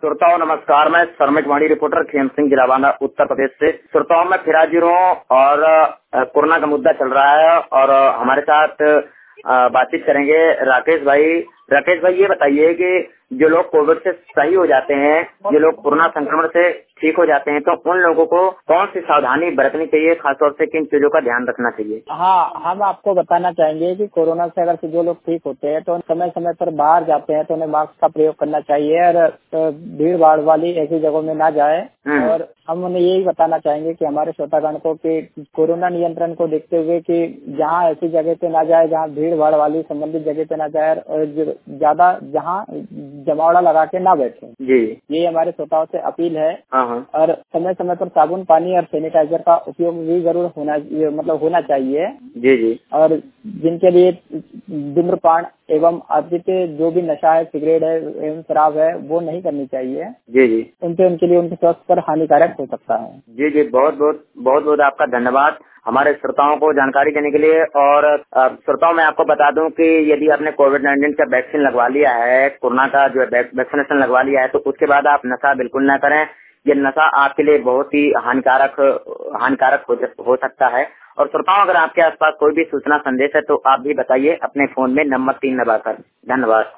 श्रोताओं नमस्कार, मैं श्रमिक वाणी रिपोर्टर खेम सिंह जिलावाना उत्तर प्रदेश से। श्रोताओं मैं फिर हाजिर हूँ और कोरोना का मुद्दा चल रहा है और हमारे साथ बातचीत करेंगे राकेश भाई। राकेश भाई, ये बताइए कि जो लोग कोविड से सही हो जाते हैं, जो लोग कोरोना संक्रमण से ठीक हो जाते हैं, तो उन लोगों को कौन सी सावधानी बरतनी चाहिए, खासतौर से किन चीजों का ध्यान रखना चाहिए? हाँ, हम आपको बताना चाहेंगे कि कोरोना से अगर जो लोग ठीक होते हैं तो समय समय पर बाहर जाते हैं तो उन्हें मास्क का प्रयोग करना चाहिए और भीड़ भाड़ वाली ऐसी जगहों में ना जाए। और हम उन्हें यही बताना चाहेंगे कि हमारे श्रोतागण को कि कोरोना नियंत्रण को देखते हुए कि जहाँ ऐसी जगह पे ना जाए जहाँ भीड़ भाड़ वाली संबंधित जगह पे ना जाए और ज्यादा जहाँ जमावड़ा लगा के ना बैठे जी। ये हमारे श्रोताओं से अपील है। और समय समय पर साबुन पानी और सैनिटाइजर का उपयोग भी जरूर होना चाहिए जी। और जिनके लिए धूम्रपान एवं अद्वितीय जो भी नशा है, सिगरेट है एवं शराब है, वो नहीं करनी चाहिए जी। उनके लिए उनके स्वास्थ्य पर हानिकारक हो सकता है जी। बहुत बहुत आपका धन्यवाद हमारे श्रोताओं को जानकारी देने के लिए। और श्रोताओं मैं आपको बता दूं कि यदि आपने कोविड-19 का वैक्सीन लगवा लिया है, कोरोना का जो वैक्सीनेशन लगवा लिया है, तो उसके बाद आप नशा बिल्कुल न करें। ये नशा आपके लिए बहुत ही हानिकारक हो सकता है। और श्रोताओं, अगर आपके आसपास कोई भी सूचना संदेश है तो आप भी बताइए अपने फोन में नंबर 3 दबाकर। धन्यवाद।